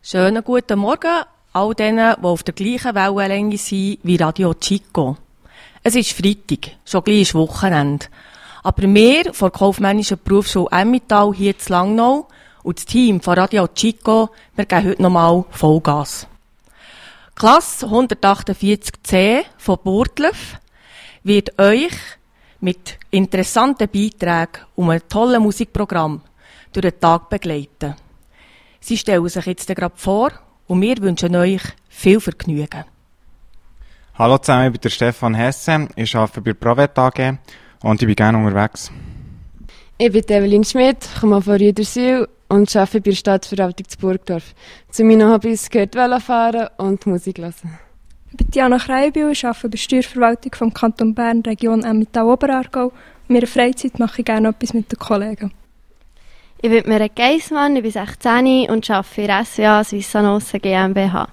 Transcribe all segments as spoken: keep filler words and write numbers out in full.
Schönen guten Morgen all denen, die auf der gleichen Wellenlänge sind wie Radio Chico. Es ist Freitag, schon gleich ist Wochenende. Aber wir von der Kaufmännischen Berufsschule Emmental hier zu Langnau und das Team von Radio Chico, wir geben heute nochmal Vollgas. Klasse hundertachtundvierzig C von Burgdorf wird euch mit interessanten Beiträgen und einem tollen Musikprogramm durch den Tag begleiten. Sie stellen sich jetzt gerade vor und wir wünschen euch viel Vergnügen. Hallo zusammen, ich bin der Stefan Hesse, ich arbeite bei der Provet A G und ich bin gerne unterwegs. Ich bin Evelyn Schmidt, komme von Rüderswil und arbeite bei der Stadtverwaltung zu Burgdorf. Zu meinen Hobbys gehört Velofahren und Musik hören. Ich bin Diana Kreibil, ich arbeite bei der Steuerverwaltung vom Kanton Bern, Region Emmental-Oberaargau. In meiner Freizeit mache ich gerne etwas mit den Kollegen. Ich bin Mirek Geissmann, ich bin sechzehn und arbeite für S W A Swissanosse GmbH.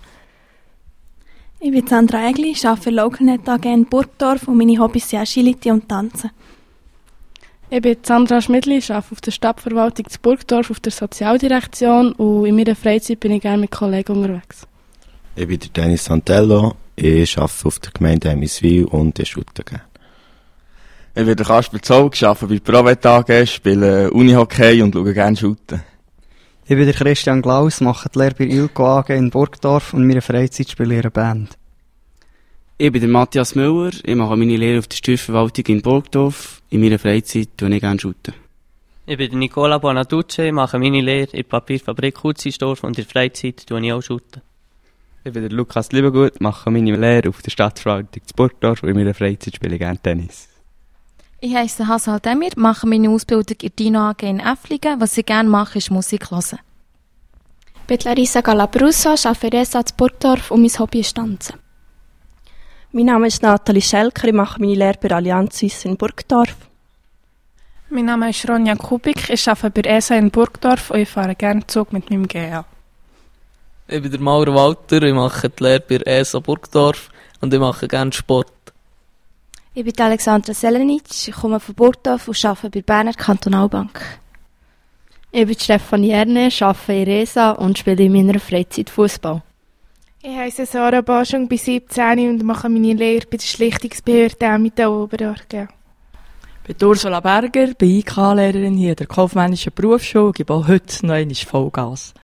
Ich bin Sandra Egli, ich arbeite für LocalNet A G in Burgdorf und meine Hobbys sind Agility und Tanzen. Ich bin Sandra Schmidli, ich arbeite auf der Stadtverwaltung zu Burgdorf auf der Sozialdirektion und in meiner Freizeit bin ich gerne mit Kollegen unterwegs. Ich bin der Dennis Santello, ich arbeite auf der Gemeinde Emmiswil und ich shoote gerne. Ich bin der Kasper Zoll, ich arbeite bei Provet A G, spiele Unihockey und schaue gerne shooten. Ich bin der Christian Glaus, mache die Lehre bei Ilco A G in Burgdorf und in meiner Freizeit spiele ich in einer Band. Ich bin der Matthias Müller, ich mache meine Lehre auf der Steuerverwaltung in Burgdorf. In meiner Freizeit tue ich gerne shooten. Ich bin der Nicola Bonatucci, mache meine Lehre in der Papierfabrik Hutzisdorf und in der Freizeit tue ich auch shooten. Ich bin der Lukas Liebegut, mache meine Lehre auf der Stadtverwaltung zu Burgdorf und in meiner Freizeit spiele ich gerne Tennis. Ich heisse Hassal Demir, mache meine Ausbildung in Dino A G in Äfflingen. Was ich gerne mache, ist Musik hören. Ich bin Larissa Galabrusso, arbeite für E S A zu Burgdorf und mein Hobby ist Tanzen. Mein Name ist Nathalie Schelker, ich mache meine Lehre bei Allianz Suisse in Burgdorf. Mein Name ist Ronja Kubik, ich arbeite bei E S A in Burgdorf und ich fahre gerne Zug mit meinem G A. Ich bin der Maurer Walter, ich mache die Lehre bei E S A Burgdorf und ich mache gerne Sport. Ich bin Alexandra Selenic, ich komme von Burgdorf und arbeite bei der Berner Kantonalbank. Ich bin Stefanie Erne, ich arbeite in E S A und spiele in meiner Freizeit Fußball. Ich heisse Sarah Baschung, bin siebzehn und mache meine Lehre bei der Schlichtungsbehörde Emmental-Oberaargau. Ich bin Ursula Berger, bin I K-Lehrerin hier der Kaufmännischen Berufsschule und gebe auch heute noch einmal Vollgas.